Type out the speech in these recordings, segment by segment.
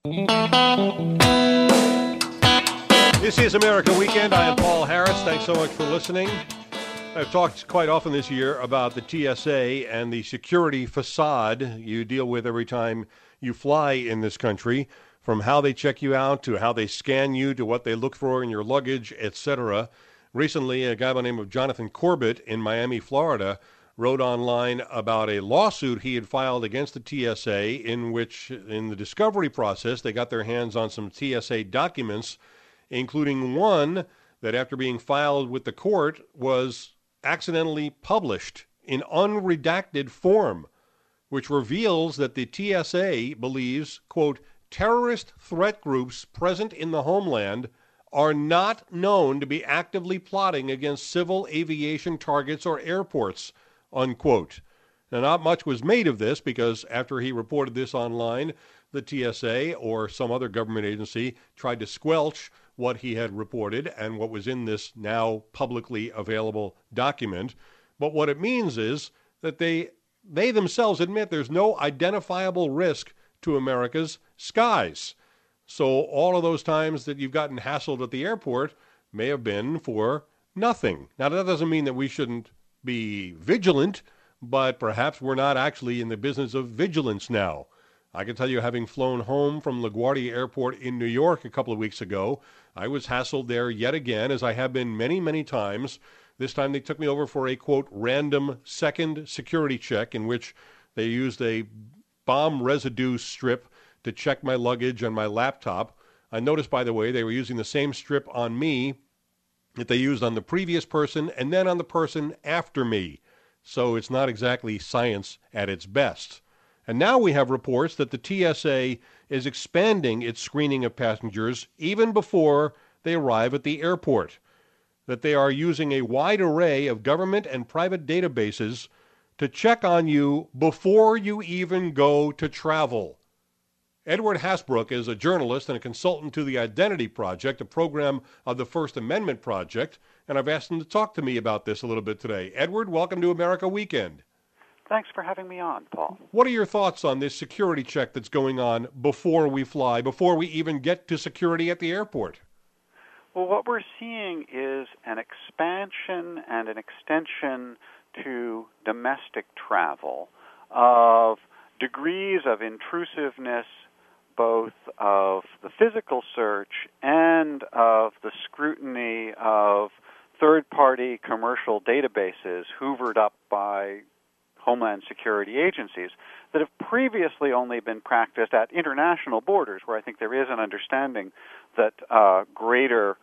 This is America Weekend. I am Paul Harris. Thanks so much for listening. I've talked quite often this year about the TSA and the security facade you deal with every time you fly in this country, from how they check you out to how they scan you to what they look for in your luggage, etc. Recently, a guy by the name of Jonathan Corbett in Miami, Florida, wrote online about a lawsuit he had filed against the TSA in which, in the discovery process, they got their hands on some TSA documents, including one that, after being filed with the court, was accidentally published in unredacted form, which reveals that the TSA believes, quote, terrorist threat groups present in the homeland are not known to be actively plotting against civil aviation targets or airports, unquote. Now, not much was made of this because after he reported this online, the TSA or some other government agency tried to squelch what he had reported and what was in this now publicly available document. But what it means is that they themselves admit there's no identifiable risk to America's skies. So all of those times that you've gotten hassled at the airport may have been for nothing. Now, that doesn't mean that we shouldn't be vigilant, but perhaps we're not actually in the business of vigilance now. I can tell you, having flown home from LaGuardia Airport in New York a couple of weeks ago, I was hassled there yet again, as I have been many, many times. This time they took me over for a, quote, random second security check in which they used a bomb residue strip to check my luggage and my laptop. I noticed, by the way, they were using the same strip on me that they used on the previous person and then on the person after me. So it's not exactly science at its best. And now we have reports that the TSA is expanding its screening of passengers even before they arrive at the airport, that they are using a wide array of government and private databases to check on you before you even go to travel. Edward Hasbrook is a journalist and a consultant to the Identity Project, a program of the First Amendment Project, and I've asked him to talk to me about this a little bit today. Edward, welcome to America Weekend. Thanks for having me on, Paul. What are your thoughts on this security check that's going on before we fly, before we even get to security at the airport? Well, what we're seeing is an expansion and an extension to domestic travel of degrees of intrusiveness, both of the physical search and of the scrutiny of third-party commercial databases hoovered up by Homeland Security agencies that have previously only been practiced at international borders, where I think there is an understanding that a greater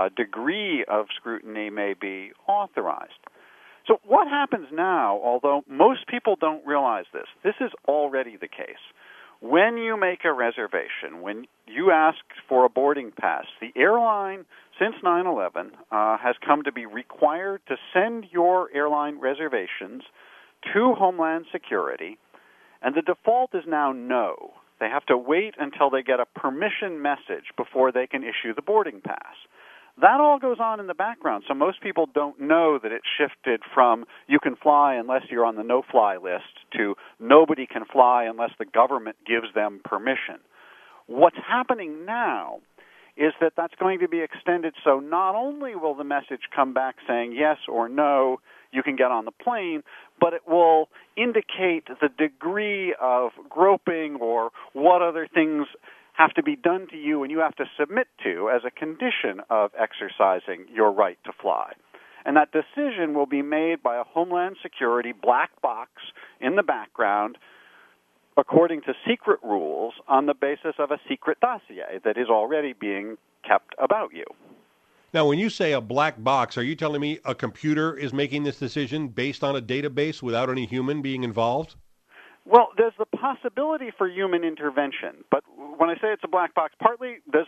degree of scrutiny may be authorized. So what happens now, although most people don't realize this is already the case. When you make a reservation, when you ask for a boarding pass, the airline, since 9/11, has come to be required to send your airline reservations to Homeland Security, and the default is now no. They have to wait until they get a permission message before they can issue the boarding pass. That all goes on in the background, so most people don't know that it shifted from you can fly unless you're on the no-fly list to nobody can fly unless the government gives them permission. What's happening now is that that's going to be extended, so not only will the message come back saying yes or no, you can get on the plane, but it will indicate the degree of groping or what other things have to be done to you and you have to submit to as a condition of exercising your right to fly. And that decision will be made by a Homeland Security black box in the background according to secret rules on the basis of a secret dossier that is already being kept about you. Now, when you say a black box, are you telling me a computer is making this decision based on a database without any human being involved? Well, there's the possibility for human intervention, but when I say it's a black box, partly there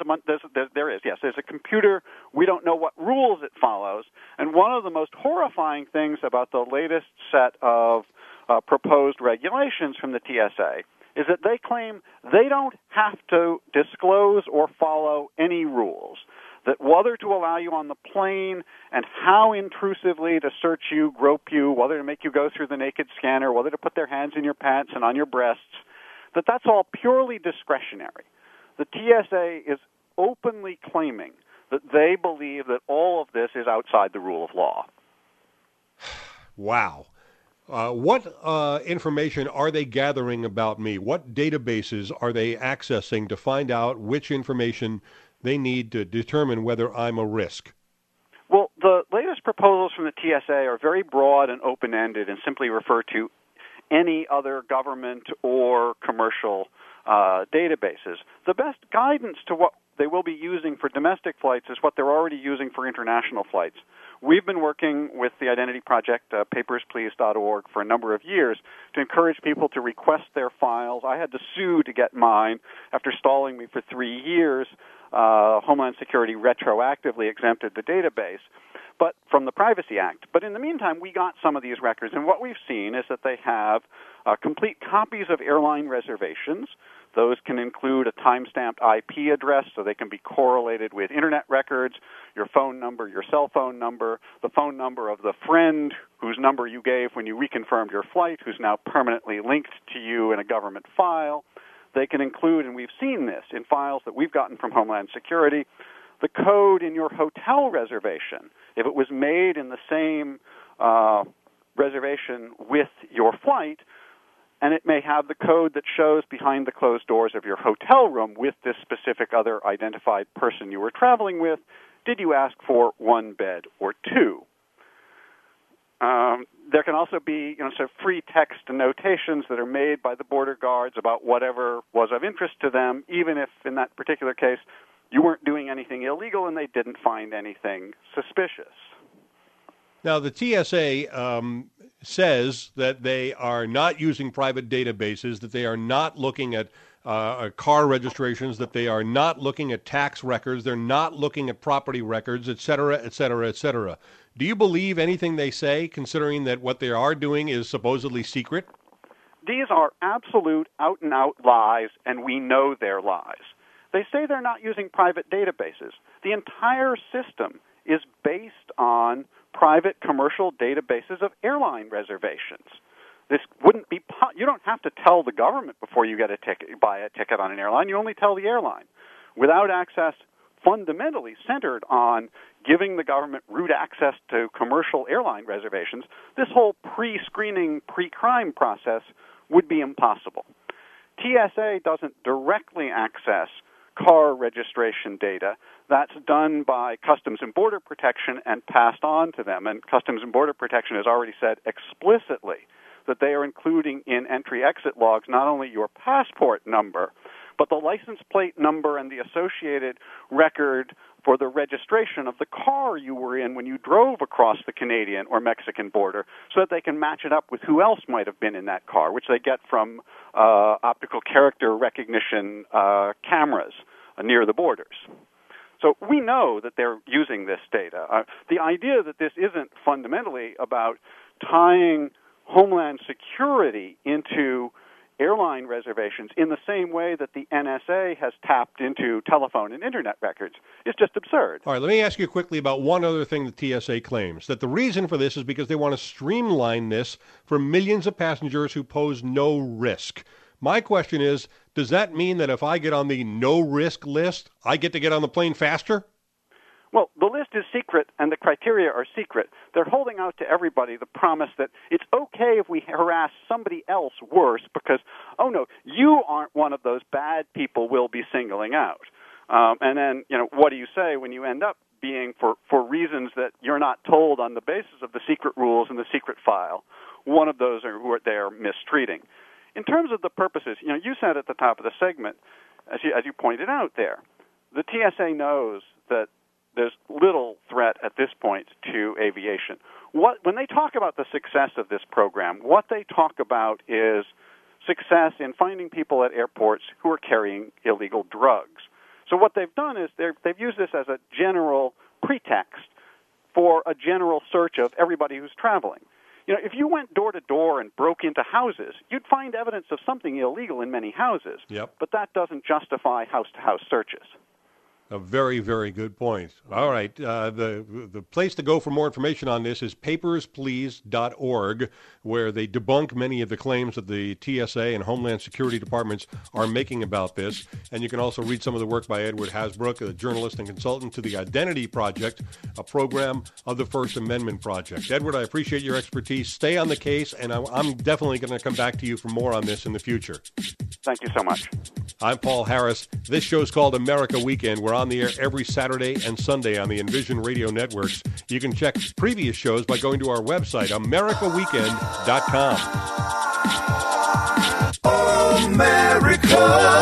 is. There's a computer. We don't know what rules it follows, and one of the most horrifying things about the latest set of proposed regulations from the TSA is that they claim they don't have to disclose or follow any rules, that whether to allow you on the plane and how intrusively to search you, grope you, whether to make you go through the naked scanner, whether to put their hands in your pants and on your breasts, that's all purely discretionary. The TSA is openly claiming that they believe that all of this is outside the rule of law. Wow. What information are they gathering about me? What databases are they accessing to find out which information they need to determine whether I'm a risk? Well, the latest proposals from the TSA are very broad and open-ended and simply refer to any other government or commercial databases. The best guidance to what they will be using for domestic flights is what they're already using for international flights. We've been working with the Identity Project, papersplease.org, for a number of years to encourage people to request their files. I had to sue to get mine after stalling me for 3 years. Homeland Security retroactively exempted the database but from the Privacy Act. But in the meantime, we got some of these records, and what we've seen is that they have complete copies of airline reservations. Those can include a time-stamped IP address, so they can be correlated with Internet records, your phone number, your cell phone number, the phone number of the friend whose number you gave when you reconfirmed your flight, who's now permanently linked to you in a government file. They can include, and we've seen this in files that we've gotten from Homeland Security, the code in your hotel reservation. If it was made in the same reservation with your flight, and it may have the code that shows behind the closed doors of your hotel room with this specific other identified person you were traveling with, did you ask for 1 bed or 2? There can also be sort of free text annotations that are made by the border guards about whatever was of interest to them, even if in that particular case you weren't doing anything illegal and they didn't find anything suspicious. Now, the TSA says that they are not using private databases, that they are not looking at car registrations, that they are not looking at tax records, they're not looking at property records, et cetera, et cetera, et cetera. Do you believe anything they say, considering that what they are doing is supposedly secret? These are absolute out-and-out lies, and we know they're lies. They say they're not using private databases. The entire system is based on private commercial databases of airline reservations. This wouldn't be you don't have to tell the government before you get a ticket, buy a ticket on an airline. You only tell the airline. Without access fundamentally centered on giving the government root access to commercial airline reservations, this whole pre-screening, pre-crime process would be impossible. TSA doesn't directly access car registration data. That's done by Customs and Border Protection and passed on to them. And Customs and Border Protection has already said explicitly that they are including in entry-exit logs not only your passport number, but the license plate number and the associated record for the registration of the car you were in when you drove across the Canadian or Mexican border, so that they can match it up with who else might have been in that car, which they get from optical character recognition cameras near the borders. So we know that they're using this data. The idea that this isn't fundamentally about tying Homeland Security into airline reservations in the same way that the NSA has tapped into telephone and Internet records is just absurd. All right, let me ask you quickly about one other thing the TSA claims, that the reason for this is because they want to streamline this for millions of passengers who pose no risk. My question is, does that mean that if I get on the no-risk list, I get to get on the plane faster? Well, the list is secret, and the criteria are secret. They're holding out to everybody the promise that it's okay if we harass somebody else worse because, oh no, you aren't one of those bad people we'll be singling out. And then, what do you say when you end up being, for reasons that you're not told on the basis of the secret rules and the secret file, one of those are who they're mistreating. In terms of the purposes, you said at the top of the segment, as you pointed out there, the TSA knows that there's little threat at this point to aviation. When they talk about the success of this program, what they talk about is success in finding people at airports who are carrying illegal drugs. So what they've done is they've used this as a general pretext for a general search of everybody who's traveling. If you went door to door and broke into houses, you'd find evidence of something illegal in many houses. Yep. But that doesn't justify house-to-house searches. A very, very good point. All right. The place to go for more information on this is papersplease.org, where they debunk many of the claims that the TSA and Homeland Security departments are making about this. And you can also read some of the work by Edward Hasbrook, a journalist and consultant to the Identity Project, a program of the First Amendment Project. Edward, I appreciate your expertise. Stay on the case, and I'm definitely going to come back to you for more on this in the future. Thank you so much. I'm Paul Harris. This show's called America Weekend. We're on the air every Saturday and Sunday on the Envision Radio Networks. You can check previous shows by going to our website, americaweekend.com. America.